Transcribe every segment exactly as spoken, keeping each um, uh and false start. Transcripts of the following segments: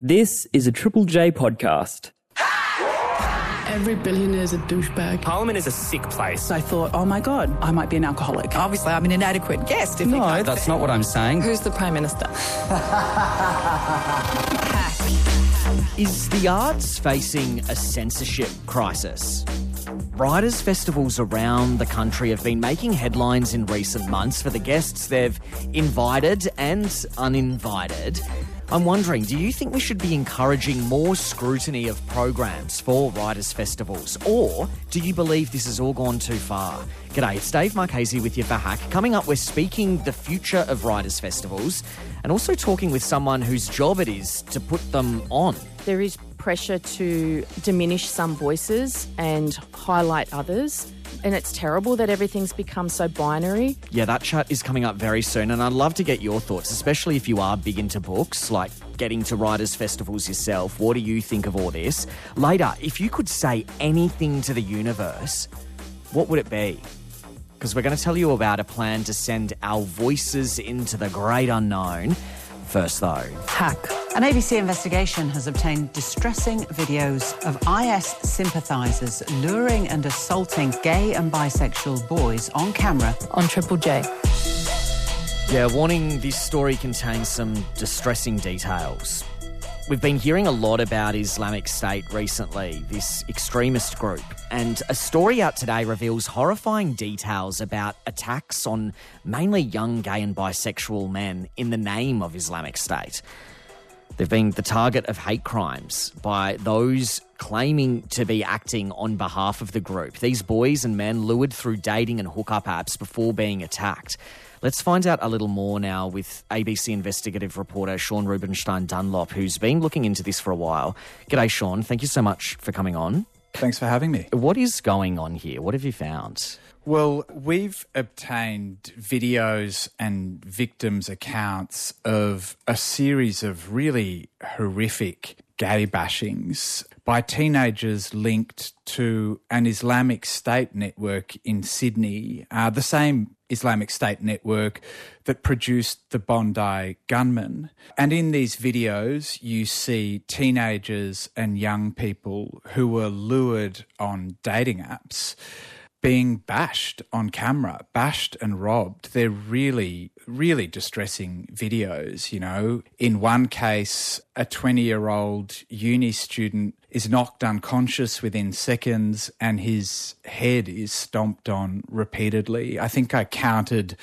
This is a Triple J podcast. Every billionaire's a douchebag. Parliament is a sick place. I thought, oh my God, I might be an alcoholic. Obviously, I'm an inadequate guest. If no, you can't that's say. not what I'm saying. Who's the Prime Minister? Is the arts facing a censorship crisis? Writers' festivals around the country have been making headlines in recent months for the guests they've invited and uninvited. I'm wondering, do you think we should be encouraging more scrutiny of programs for writers' festivals, or do you believe this has all gone too far? G'day, it's Dave Marchese with you for Hack. Coming up, we're speaking the future of writers' festivals and also talking with someone whose job it is to put them on. There is pressure to diminish some voices and highlight others. And it's terrible that everything's become so binary. Yeah, that chat is coming up very soon, and I'd love to get your thoughts, especially if you are big into books, like getting to writers' festivals yourself. What do you think of all this? Later, if you could say anything to the universe, what would it be? Because we're going to tell you about a plan to send our voices into the great unknown. First, though, Hack. An A B C investigation has obtained distressing videos of I S sympathisers luring and assaulting gay and bisexual boys on camera. On Triple J. Yeah, warning, this story contains some distressing details. We've been hearing a lot about Islamic State recently, this extremist group, and a story out today reveals horrifying details about attacks on mainly young gay and bisexual men in the name of Islamic State. They've been the target of hate crimes by those claiming to be acting on behalf of the group. These boys and men lured through dating and hookup apps before being attacked. Let's find out a little more now with A B C investigative reporter Sean Rubenstein Dunlop, who's been looking into this for a while. G'day, Sean. Thank you so much for coming on. Thanks for having me. What is going on here? What have you found? Well, we've obtained videos and victims' accounts of a series of really horrific gay bashings by teenagers linked to an Islamic State network in Sydney, uh, the same Islamic State network that produced the Bondi gunmen. And in these videos, you see teenagers and young people who were lured on dating apps being bashed on camera, bashed and robbed. They're really, really distressing videos, you know. In one case, a twenty-year-old uni student is knocked unconscious within seconds and his head is stomped on repeatedly. I think I counted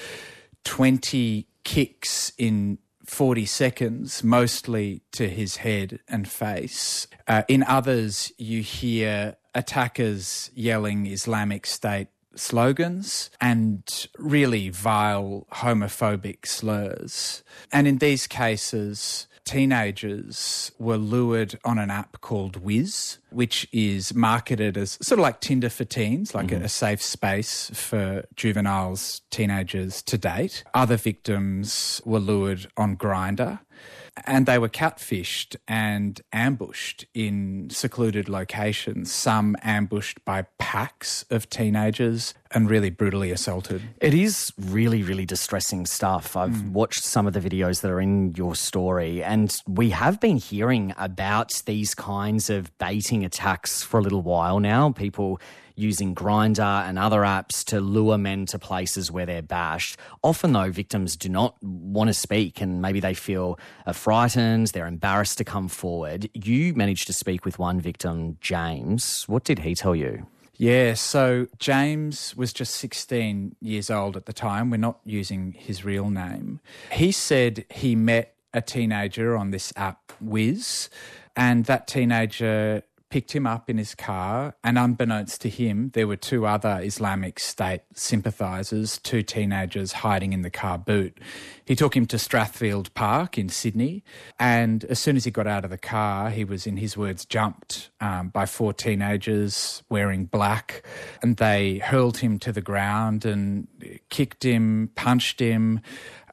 twenty kicks in forty seconds, mostly to his head and face. Uh, in others, you hear attackers yelling Islamic State slogans and really vile homophobic slurs. And in these cases, teenagers were lured on an app called Wiz, which is marketed as sort of like Tinder for teens, like mm-hmm. a, a safe space for juveniles, teenagers to date. Other victims were lured on Grindr. And they were catfished and ambushed in secluded locations, some ambushed by packs of teenagers and really brutally assaulted. It is really, really distressing stuff. I've mm. watched some of the videos that are in your story, and we have been hearing about these kinds of baiting attacks for a little while now. People using Grindr and other apps to lure men to places where they're bashed. Often, though, victims do not want to speak and maybe they feel uh, frightened, they're embarrassed to come forward. You managed to speak with one victim, James. What did he tell you? Yeah, so James was just sixteen years old at the time. We're not using his real name. He said he met a teenager on this app, Wiz, and that teenager picked him up in his car, and unbeknownst to him, there were two other Islamic State sympathisers, two teenagers hiding in the car boot. He took him to Strathfield Park in Sydney, and as soon as he got out of the car, he was, in his words, jumped um, by four teenagers wearing black, and they hurled him to the ground and kicked him, punched him,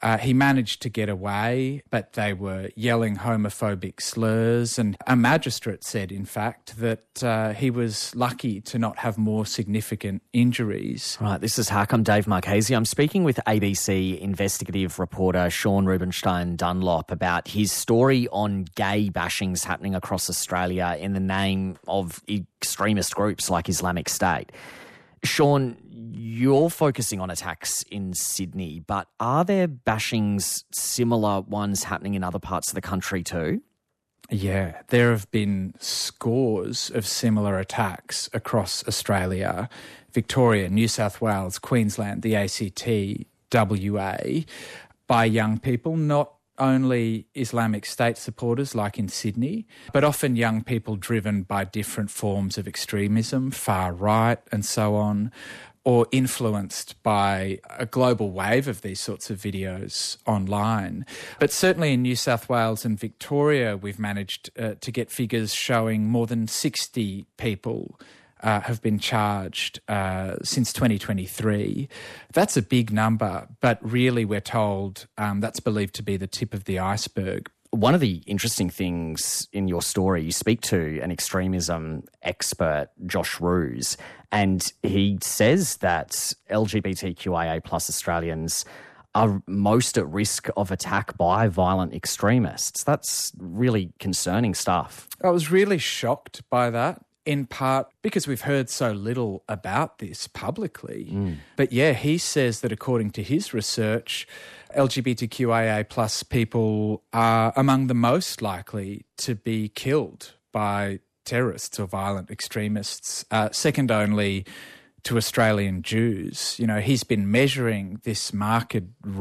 Uh, he managed to get away, but they were yelling homophobic slurs. And a magistrate said, in fact, that uh, he was lucky to not have more significant injuries. Right, this is Hack. I'm Dave Marchese. I'm speaking with A B C investigative reporter Sean Rubenstein Dunlop about his story on gay bashings happening across Australia in the name of extremist groups like Islamic State. Sean, you're focusing on attacks in Sydney, but are there bashings, similar ones happening in other parts of the country too? Yeah, there have been scores of similar attacks across Australia, Victoria, New South Wales, Queensland, the A C T, W A, by young people, not only Islamic State supporters like in Sydney, but often young people driven by different forms of extremism, far right and so on, or influenced by a global wave of these sorts of videos online. But certainly in New South Wales and Victoria, we've managed uh, to get figures showing more than sixty people Uh, have been charged uh, since twenty twenty-three. That's a big number, but really we're told um, that's believed to be the tip of the iceberg. One of the interesting things in your story, you speak to an extremism expert, Josh Roos, and he says that L G B T Q I A plus Australians are most at risk of attack by violent extremists. That's really concerning stuff. I was really shocked by that, in part because we've heard so little about this publicly. Mm. But yeah, he says that according to his research, L G B T Q I A plus people are among the most likely to be killed by terrorists or violent extremists, uh, second only to Australian Jews. You know, he's been measuring this marked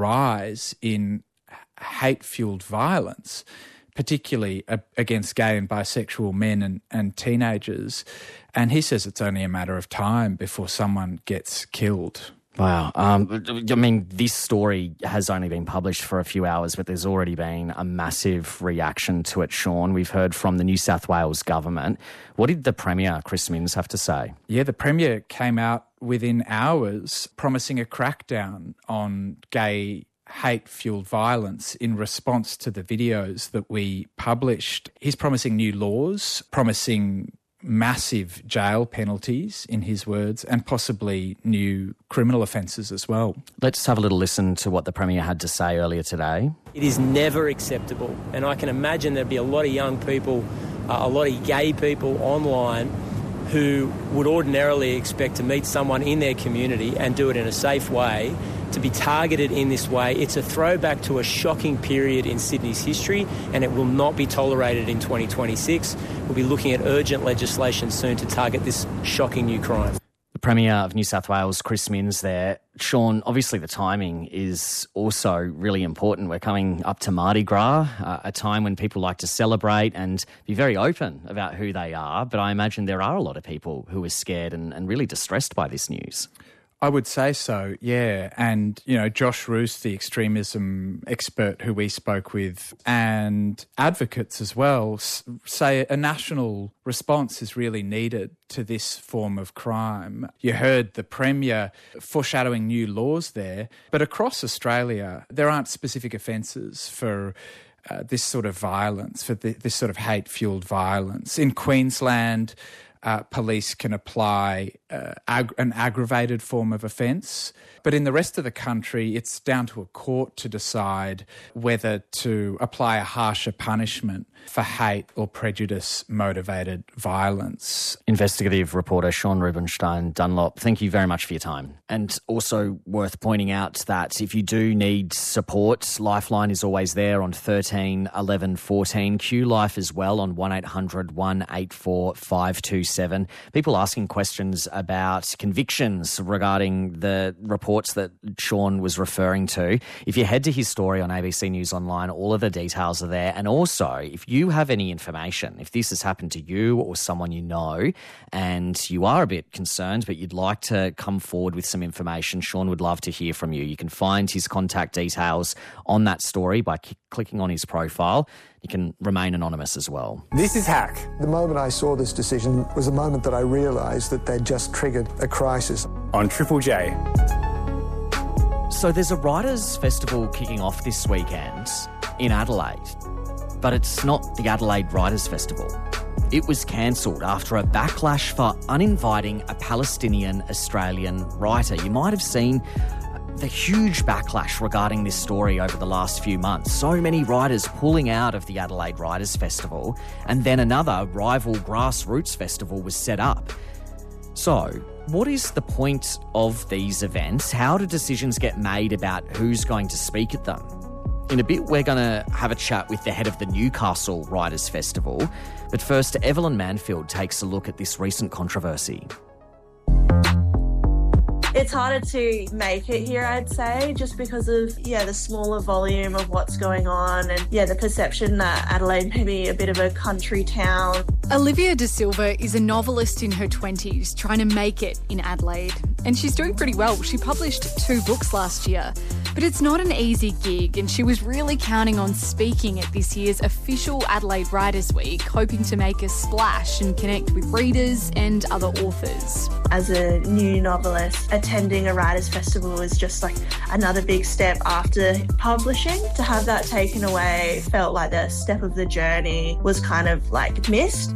rise in hate-fueled violence, particularly against gay and bisexual men and, and teenagers. And he says it's only a matter of time before someone gets killed. Wow. Um, I mean, this story has only been published for a few hours, but there's already been a massive reaction to it, Sean. We've heard from the New South Wales government. What did the Premier, Chris Minns, have to say? Yeah, the Premier came out within hours promising a crackdown on gay hate-fueled violence in response to the videos that we published. He's promising new laws, promising massive jail penalties, in his words, and possibly new criminal offences as well. Let's have a little listen to what the Premier had to say earlier today. It is never acceptable, and I can imagine there'd be a lot of young people, uh, a lot of gay people online who would ordinarily expect to meet someone in their community and do it in a safe way. To be targeted in this way, it's a throwback to a shocking period in Sydney's history, and it will not be tolerated in twenty twenty-six. We'll be looking at urgent legislation soon to target this shocking new crime. The Premier of New South Wales, Chris Minns there. Sean, obviously the timing is also really important. We're coming up to Mardi Gras, uh, a time when people like to celebrate and be very open about who they are. But I imagine there are a lot of people who are scared and, and really distressed by this news. I would say so, yeah. And, you know, Josh Roos, the extremism expert who we spoke with, and advocates as well, say a national response is really needed to this form of crime. You heard the Premier foreshadowing new laws there, but across Australia, there aren't specific offences for uh, this sort of violence, for the, this sort of hate-fueled violence. In Queensland, Uh, police can apply uh, ag- an aggravated form of offence. But in the rest of the country, it's down to a court to decide whether to apply a harsher punishment for hate or prejudice-motivated violence. Investigative reporter Sean Rubenstein Dunlop, thank you very much for your time. And also worth pointing out that if you do need support, Lifeline is always there on thirteen eleven fourteen. Q Life as well on one eight hundred one eight four five two seven. People asking questions about convictions regarding the reports that Sean was referring to. If you head to his story on A B C News Online, all of the details are there. And also, if you have any information, if this has happened to you or someone you know, and you are a bit concerned, but you'd like to come forward with some information, Sean would love to hear from you. You can find his contact details on that story by c- clicking on his profile. You can remain anonymous as well. This is Hack. The moment I saw this decision was the moment that I realised that they'd just triggered a crisis. On Triple J. So there's a Writers' Festival kicking off this weekend in Adelaide, but it's not the Adelaide Writers' Festival. It was cancelled after a backlash for uninviting a Palestinian-Australian writer. You might have seen the huge backlash regarding this story over the last few months. So many writers pulling out of the Adelaide Writers' Festival, and then another rival grassroots festival was set up. So, what is the point of these events? How do decisions get made about who's going to speak at them? In a bit, we're going to have a chat with the head of the Newcastle Writers' Festival. But first, Evelyn Manfield takes a look at this recent controversy. It's harder to make it here, I'd say, just because of, yeah, the smaller volume of what's going on and, yeah, the perception that Adelaide may be a bit of a country town. Olivia De Silva is a novelist in her twenties trying to make it in Adelaide. And she's doing pretty well. She published two books last year. But it's not an easy gig, and she was really counting on speaking at this year's official Adelaide Writers' Week, hoping to make a splash and connect with readers and other authors. As a new novelist, attending a Writers' Festival is just like another big step after publishing. To have that taken away felt like the step of the journey was kind of like missed.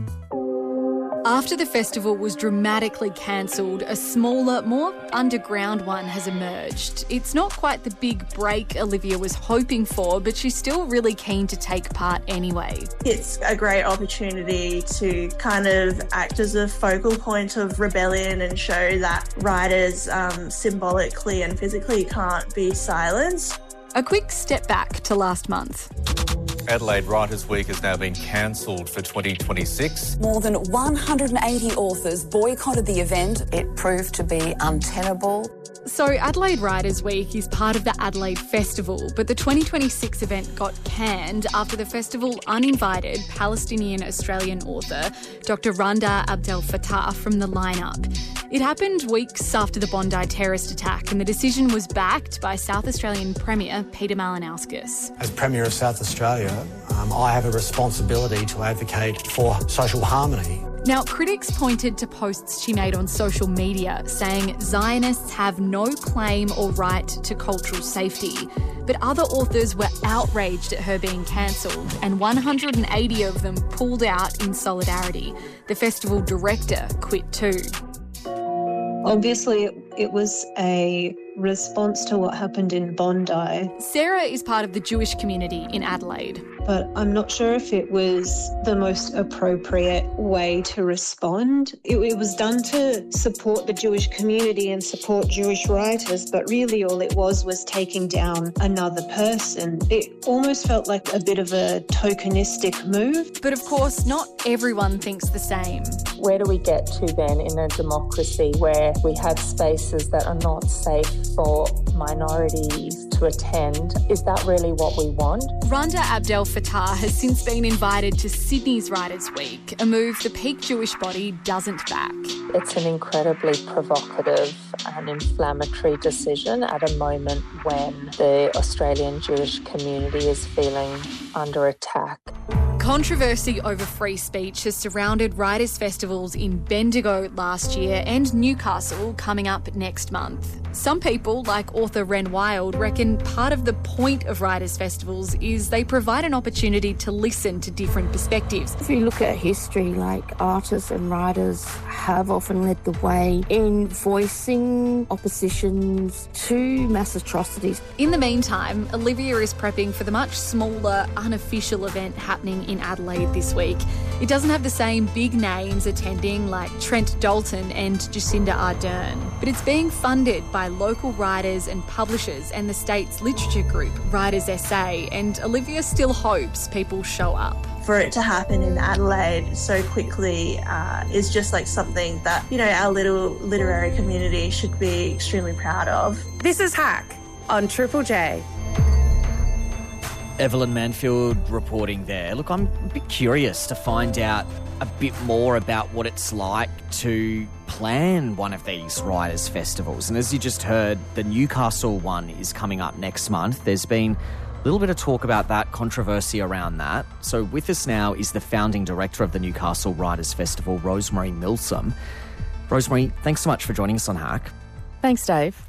After the festival was dramatically cancelled, a smaller, more underground one has emerged. It's not quite the big break Olivia was hoping for, but she's still really keen to take part anyway. It's a great opportunity to kind of act as a focal point of rebellion and show that writers um, symbolically and physically can't be silenced. A quick step back to last month. Adelaide Writers' Week has now been cancelled for twenty twenty-six. More than one hundred eighty authors boycotted the event. It proved to be untenable. So Adelaide Writers' Week is part of the Adelaide Festival, but the twenty twenty-six event got canned after the festival uninvited Palestinian-Australian author Doctor Randa Abdel Fattah from the lineup. It happened weeks after the Bondi terrorist attack, and the decision was backed by South Australian Premier Peter Malinauskas. As Premier of South Australia, um, I have a responsibility to advocate for social harmony. Now, critics pointed to posts she made on social media saying Zionists have no claim or right to cultural safety. But other authors were outraged at her being cancelled, and one hundred eighty of them pulled out in solidarity. The festival director quit too. Obviously, it, it was a response to what happened in Bondi. Sarah is part of the Jewish community in Adelaide. But I'm not sure if it was the most appropriate way to respond. It, it was done to support the Jewish community and support Jewish writers, but really all it was was taking down another person. It almost felt like a bit of a tokenistic move. But of course, not everyone thinks the same. Where do we get to then in a democracy where we have spaces that are not safe for minorities to attend? Is that really what we want? Randa Abdel Fattah has since been invited to Sydney's Writers' Week, a move the peak Jewish body doesn't back. It's an incredibly provocative and inflammatory decision at a moment when the Australian Jewish community is feeling under attack. Controversy over free speech has surrounded writers' festivals in Bendigo last year and Newcastle coming up next month. Some people, like author Ren Wild, reckon part of the point of writers' festivals is they provide an opportunity to listen to different perspectives. If you look at history, like artists and writers have often led the way in voicing oppositions to mass atrocities. In the meantime, Olivia is prepping for the much smaller, unofficial event happening in Adelaide this week. It doesn't have the same big names attending like Trent Dalton and Jacinda Ardern, but it's being funded by local writers and publishers and the state's literature group, Writers S A, and Olivia still hopes people show up. For it to happen in Adelaide so quickly uh, is just like something that, you know, our little literary community should be extremely proud of. This is Hack on Triple J. Evelyn Manfield reporting there. Look, I'm a bit curious to find out a bit more about what it's like to plan one of these writers' festivals. And as you just heard, the Newcastle one is coming up next month. There's been a little bit of talk about that, controversy around that. So with us now is the founding director of the Newcastle Writers' Festival, Rosemary Milsom. Rosemary, thanks so much for joining us on Hack. Thanks, Dave.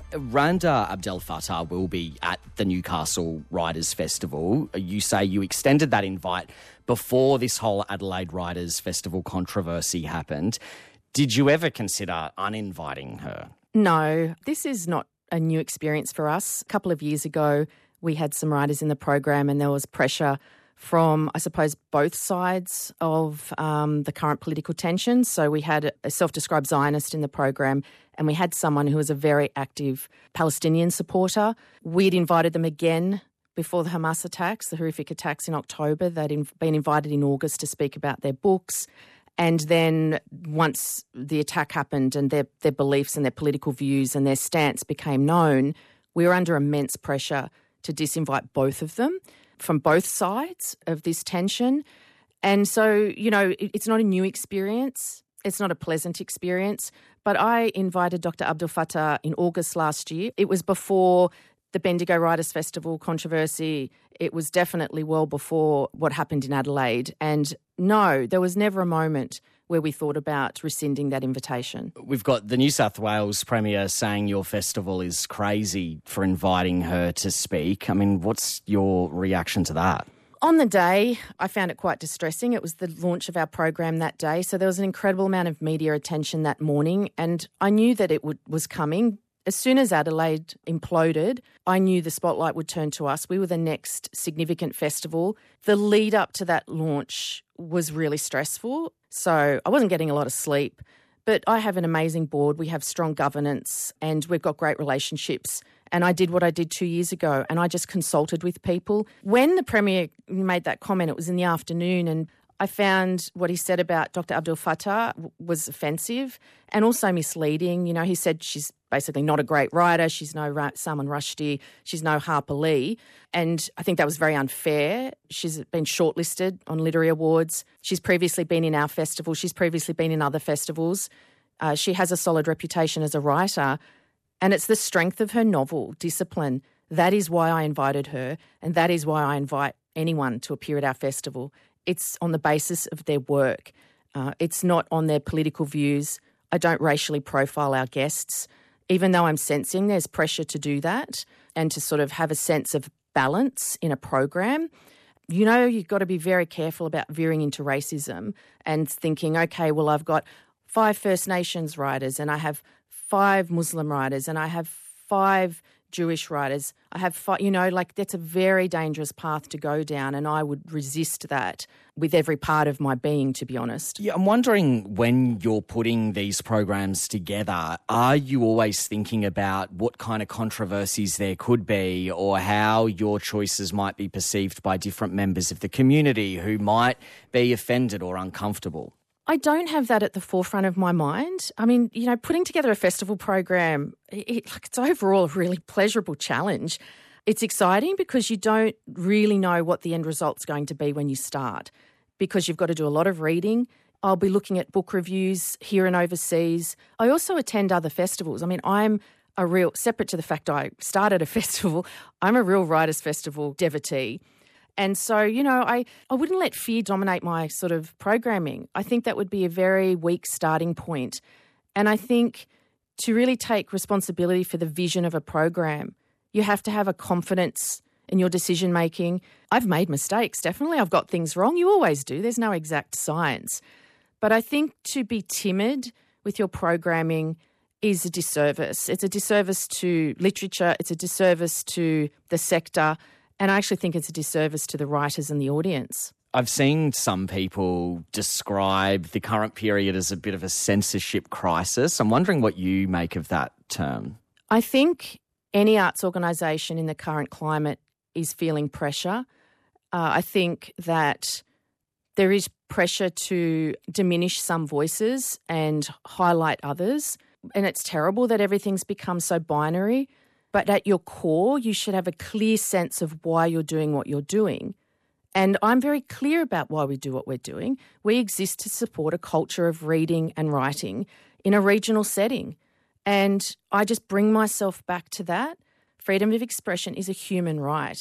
Randa Abdel Fattah will be at the Newcastle Writers' Festival. You say you extended that invite before this whole Adelaide Writers' Festival controversy happened. Did you ever consider uninviting her? No, this is not a new experience for us. A couple of years ago, we had some writers in the program and there was pressure from, I suppose, both sides of um, the current political tension. So we had a self-described Zionist in the program and we had someone who was a very active Palestinian supporter. We'd invited them again before the Hamas attacks, the horrific attacks in October. They'd in, been invited in August to speak about their books. And then once the attack happened and their, their beliefs and their political views and their stance became known, we were under immense pressure to disinvite both of them from both sides of this tension. And so, you know, it, it's not a new experience. It's not a pleasant experience. But I invited Doctor Abdel Fattah in August last year. It was before the Bendigo Writers' Festival controversy. It was definitely well before what happened in Adelaide. And no, there was never a moment where we thought about rescinding that invitation. We've got the New South Wales Premier saying your festival is crazy for inviting her to speak. I mean, what's your reaction to that? On the day, I found it quite distressing. It was the launch of our program that day, so there was an incredible amount of media attention that morning, and I knew that it would, was coming. As soon as Adelaide imploded, I knew the spotlight would turn to us. We were the next significant festival. The lead up to that launch was really stressful, so I wasn't getting a lot of sleep. But I have an amazing board. We have strong governance and we've got great relationships. And I did what I did two years ago and I just consulted with people. When the Premier made that comment, it was in the afternoon, and I found what he said about Doctor Abdel Fattah was offensive and also misleading. You know, he said she's basically not a great writer. She's no Salman Rushdie. She's no Harper Lee. And I think that was very unfair. She's been shortlisted on literary awards. She's previously been in our festival. She's previously been in other festivals. Uh, she has a solid reputation as a writer. And it's the strength of her novel, Discipline. That is why I invited her, and that is why I invite anyone to appear at our festival. It's on the basis of their work. Uh, it's not on their political views. I don't racially profile our guests, even though I'm sensing there's pressure to do that and to sort of have a sense of balance in a program. You know, you've got to be very careful about veering into racism and thinking, okay, well, I've got five First Nations writers and I have five Muslim writers and I have five Jewish writers. I have five, you know, like that's a very dangerous path to go down, and I would resist that with every part of my being, to be honest. Yeah, I'm wondering, when you're putting these programs together, are you always thinking about what kind of controversies there could be or how your choices might be perceived by different members of the community who might be offended or uncomfortable? I don't have that at the forefront of my mind. I mean, you know, putting together a festival program, it, it's overall a really pleasurable challenge. It's exciting because you don't really know what the end result's going to be when you start, because you've got to do a lot of reading. I'll be looking at book reviews here and overseas. I also attend other festivals. I mean, I'm a real, separate to the fact I started a festival, I'm a real Writers' Festival devotee. And so, you know, I, I wouldn't let fear dominate my sort of programming. I think that would be a very weak starting point. And I think to really take responsibility for the vision of a program, you have to have a confidence in your decision making. I've made mistakes, definitely. I've got things wrong. You always do. There's no exact science. But I think to be timid with your programming is a disservice. It's a disservice to literature. It's a disservice to the sector. And I actually think it's a disservice to the writers and the audience. I've seen some people describe the current period as a bit of a censorship crisis. I'm wondering what you make of that term. I think any arts organisation in the current climate is feeling pressure. Uh, I think that there is pressure to diminish some voices and highlight others. And it's terrible that everything's become so binary. But at your core, you should have a clear sense of why you're doing what you're doing. And I'm very clear about why we do what we're doing. We exist to support a culture of reading and writing in a regional setting. And I just bring myself back to that. Freedom of expression is a human right.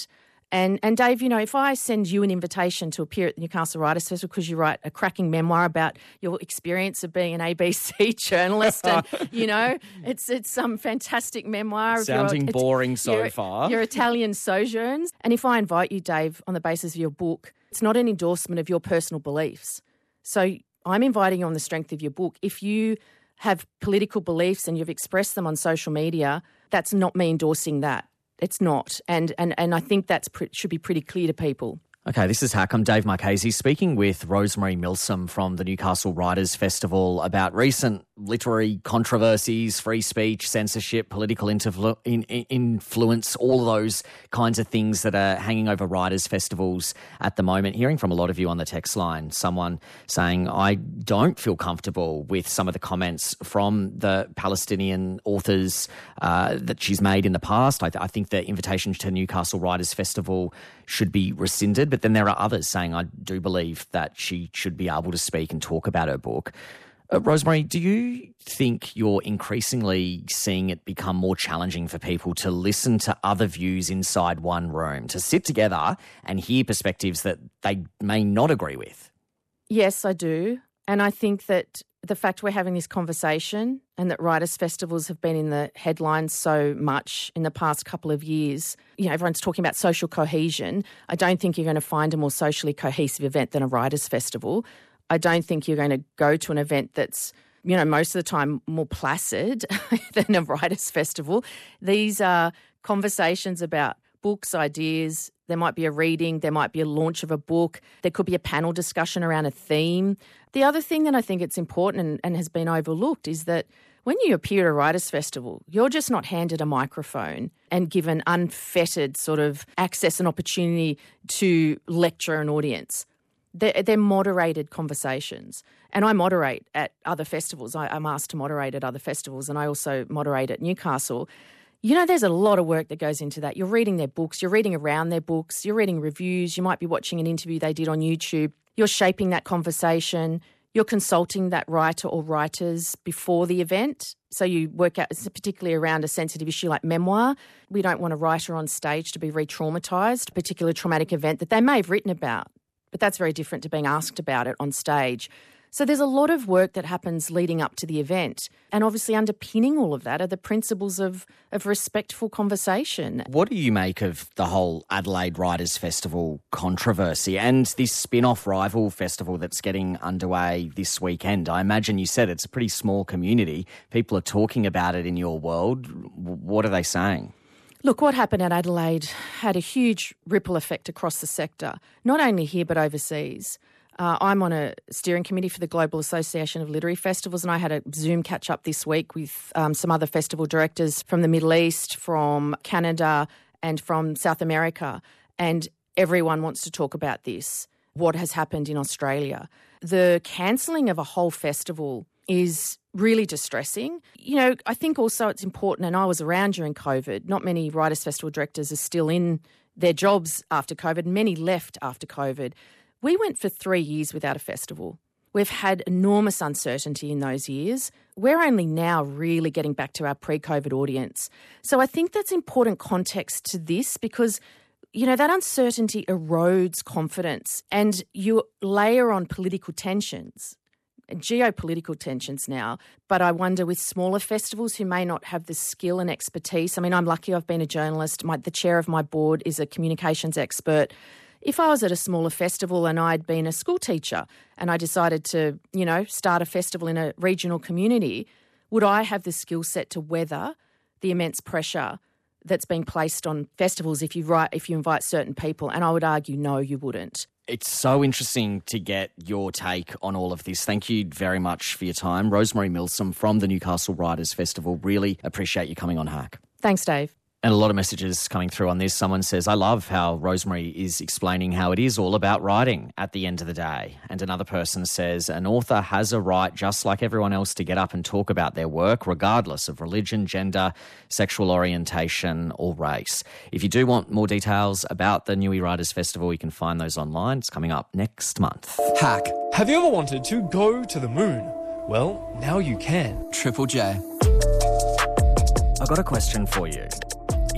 And, and Dave, you know, if I send you an invitation to appear at the Newcastle Writers Festival because you write a cracking memoir about your experience of being an A B C journalist and, you know, it's it's some fantastic memoir. Sounding your, boring so your, far. Your Italian sojourns. And if I invite you, Dave, on the basis of your book, it's not an endorsement of your personal beliefs. So I'm inviting you on the strength of your book. If you have political beliefs and you've expressed them on social media, that's not me endorsing that. It's not. And and, and I think that pre- should be pretty clear to people. Okay, this is Hack. I'm Dave Marchese speaking with Rosemary Milsom from the Newcastle Writers Festival about recent literary controversies, free speech, censorship, political interflu- in, in, influence, all of those kinds of things that are hanging over writers' festivals at the moment. Hearing from a lot of you on the text line, someone saying, I don't feel comfortable with some of the comments from the Palestinian authors uh, that she's made in the past. I, th- I think the invitation to Newcastle Writers Festival should be rescinded. But then there are others saying, I do believe that she should be able to speak and talk about her book. Uh, Rosemary, do you think you're increasingly seeing it become more challenging for people to listen to other views inside one room, to sit together and hear perspectives that they may not agree with? Yes, I do. And I think that the fact we're having this conversation and that writers' festivals have been in the headlines so much in the past couple of years, you know, everyone's talking about social cohesion. I don't think you're going to find a more socially cohesive event than a writers' festival. I don't think you're going to go to an event that's, you know, most of the time more placid than a writers' festival. These are conversations about books, ideas. There might be a reading, there might be a launch of a book, there could be a panel discussion around a theme. The other thing that I think it's important and, and has been overlooked is that when you appear at a writers' festival, you're just not handed a microphone and given unfettered sort of access and opportunity to lecture an audience. They're, they're moderated conversations. And I moderate at other festivals. I, I'm asked to moderate at other festivals, and I also moderate at Newcastle. You know, there's a lot of work that goes into that. You're reading their books, you're reading around their books, you're reading reviews, you might be watching an interview they did on YouTube. You're shaping that conversation. You're consulting that writer or writers before the event. So you work out, particularly around a sensitive issue like memoir. We don't want a writer on stage to be re-traumatised, a particular traumatic event that they may have written about. But that's very different to being asked about it on stage. So there's a lot of work that happens leading up to the event. And obviously underpinning all of that are the principles of, of respectful conversation. What do you make of the whole Adelaide Writers Festival controversy and this spin-off rival festival that's getting underway this weekend? I imagine you said it's a pretty small community. People are talking about it in your world. What are they saying? Look, what happened at Adelaide had a huge ripple effect across the sector, not only here but overseas. Uh, I'm on a steering committee for the Global Association of Literary Festivals, and I had a Zoom catch-up this week with um, some other festival directors from the Middle East, from Canada and from South America, and everyone wants to talk about this, what has happened in Australia. The cancelling of a whole festival is really distressing. You know, I think also it's important, and I was around during COVID, not many Writers' Festival directors are still in their jobs after COVID, many left after COVID. We went for three years without a festival. We've had enormous uncertainty in those years. We're only now really getting back to our pre-COVID audience. So I think that's important context to this because, you know, that uncertainty erodes confidence and you layer on political tensions, geopolitical tensions now. But I wonder with smaller festivals who may not have the skill and expertise. I mean, I'm lucky I've been a journalist. My, the chair of my board is a communications expert. If I was at a smaller festival and I'd been a school teacher and I decided to, you know, start a festival in a regional community, would I have the skill set to weather the immense pressure that's being placed on festivals if you write, if you invite certain people? And I would argue, no, you wouldn't. It's so interesting to get your take on all of this. Thank you very much for your time. Rosemary Milsom from the Newcastle Writers Festival. Really appreciate you coming on Hack. Thanks, Dave. And a lot of messages coming through on this. Someone says, I love how Rosemary is explaining how it is all about writing at the end of the day. And another person says, an author has a right, just like everyone else, to get up and talk about their work, regardless of religion, gender, sexual orientation or race. If you do want more details about the Newey Writers Festival, you can find those online. It's coming up next month. Hack. Have you ever wanted to go to the moon? Well, now you can. Triple J. I've got a question for you.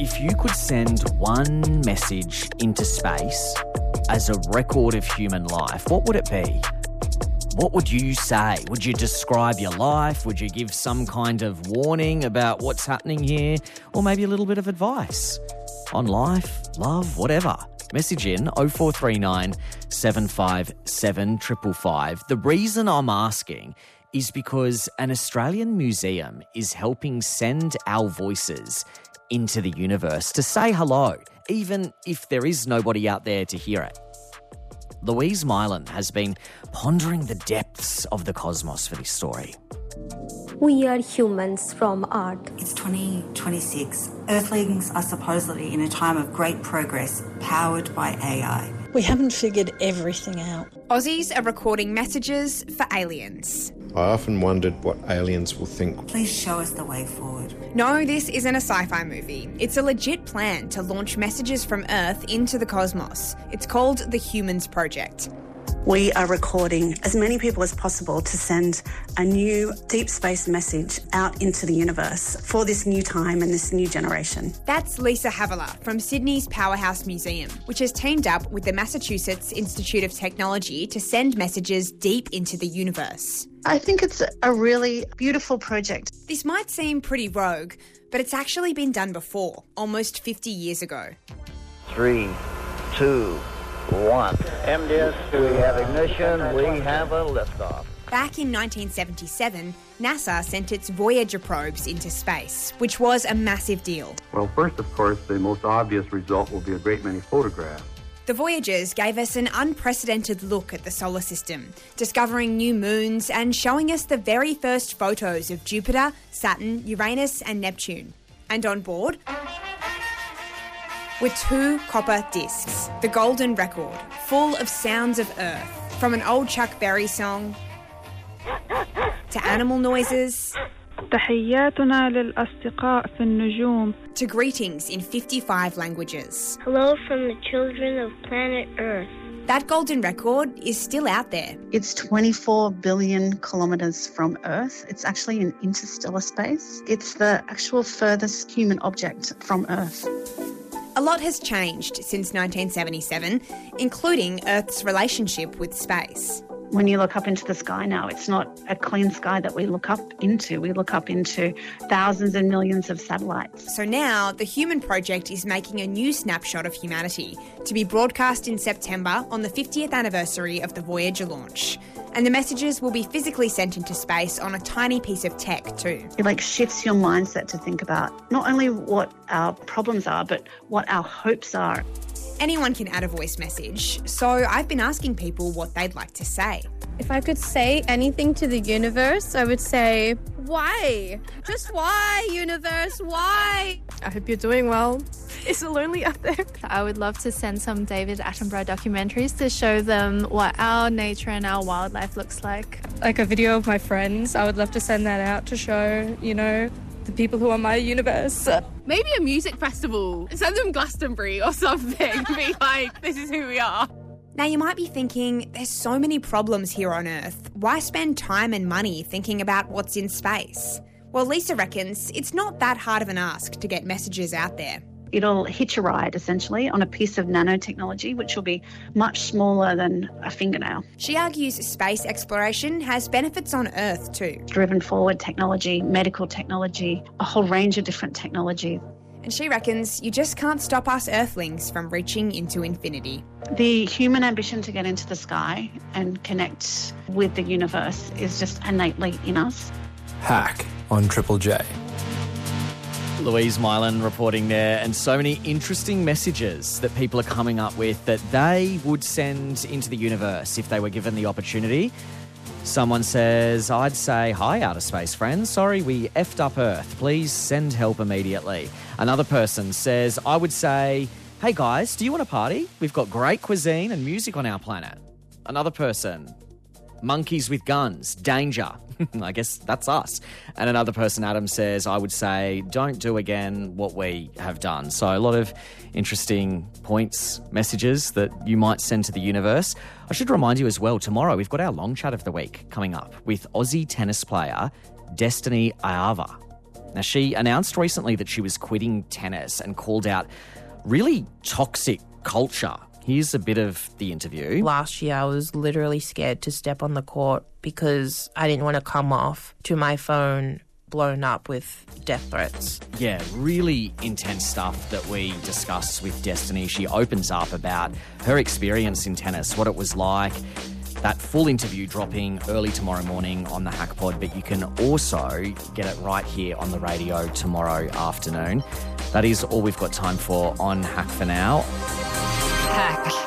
if you could send one message into space as a record of human life, what would it be? What would you say? Would you describe your life? Would you give some kind of warning about what's happening here? Or maybe a little bit of advice on life, love, whatever? Message in oh four three nine, seven five seven, five five five. The reason I'm asking is because an Australian museum is helping send our voices into the universe to say hello, even if there is nobody out there to hear it. Louise Mylan has been pondering the depths of the cosmos for this story. We are humans from Earth. It's twenty twenty-six. Earthlings are supposedly in a time of great progress, powered by A I. We haven't figured everything out. Aussies are recording messages for aliens. I often wondered what aliens will think. Please show us the way forward. No, this isn't a sci-fi movie. It's a legit plan to launch messages from Earth into the cosmos. It's called the Humans Project. We are recording as many people as possible to send a new deep space message out into the universe for this new time and this new generation. That's Lisa Havilah from Sydney's Powerhouse Museum, which has teamed up with the Massachusetts Institute of Technology to send messages deep into the universe. I think it's a really beautiful project. This might seem pretty rogue, but it's actually been done before, almost fifty years ago. Three, two, one. M D S, we have ignition, we have a liftoff. Back in nineteen seventy-seven, NASA sent its Voyager probes into space, which was a massive deal. Well, first, of course, the most obvious result will be a great many photographs. The Voyagers gave us an unprecedented look at the solar system, discovering new moons and showing us the very first photos of Jupiter, Saturn, Uranus and Neptune. And on board were two copper discs, the Golden Record, full of sounds of Earth, from an old Chuck Berry song to animal noises تحياتنا للأصدقاء في النجوم to greetings in fifty-five languages. Hello from the children of planet Earth. That Golden Record is still out there. It's twenty-four billion kilometres from Earth. It's actually in interstellar space. It's the actual furthest human object from Earth. A lot has changed since nineteen seventy-seven, including Earth's relationship with space. When you look up into the sky now, it's not a clean sky that we look up into. We look up into thousands and millions of satellites. So now the Human Project is making a new snapshot of humanity to be broadcast in September on the fiftieth anniversary of the Voyager launch. And the messages will be physically sent into space on a tiny piece of tech too. It like shifts your mindset to think about not only what our problems are, but what our hopes are. Anyone can add a voice message, so I've been asking people what they'd like to say. If I could say anything to the universe, I would say, why? Just why, universe? Why? I hope you're doing well. It's so lonely out there. I would love to send some David Attenborough documentaries to show them what our nature and our wildlife looks like. Like a video of my friends, I would love to send that out to show, you know, the people who are my universe. Maybe a music festival. Send them Glastonbury or something. Be like, this is who we are. Now you might be thinking, there's so many problems here on Earth. Why spend time and money thinking about what's in space? Well, Lisa reckons it's not that hard of an ask to get messages out there. It'll hitch a ride, essentially, on a piece of nanotechnology, which will be much smaller than a fingernail. She argues space exploration has benefits on Earth too. Driven forward technology, medical technology, a whole range of different technology. And she reckons you just can't stop us Earthlings from reaching into infinity. The human ambition to get into the sky and connect with the universe is just innately in us. Hack on Triple J. Louise Mylan reporting there, and so many interesting messages that people are coming up with that they would send into the universe if they were given the opportunity. Someone says, I'd say, hi, outer space friends. Sorry, we effed up Earth. Please send help immediately. Another person says, I would say, hey guys, do you want a party? We've got great cuisine and music on our planet. Another person, monkeys with guns, danger. I guess that's us. And another person, Adam, says, I would say, don't do again what we have done. So a lot of interesting points, messages that you might send to the universe. I should remind you as well, tomorrow we've got our long chat of the week coming up with Aussie tennis player Destiny Iava. Now, she announced recently that she was quitting tennis and called out really toxic culture. Here's a bit of the interview. Last year, I was literally scared to step on the court because I didn't want to come off to my phone blown up with death threats. Yeah, really intense stuff that we discuss with Destiny. She opens up about her experience in tennis, what it was like. That full interview dropping early tomorrow morning on the Hack Pod, but you can also get it right here on the radio tomorrow afternoon. That is all we've got time for on Hack for now. Hack.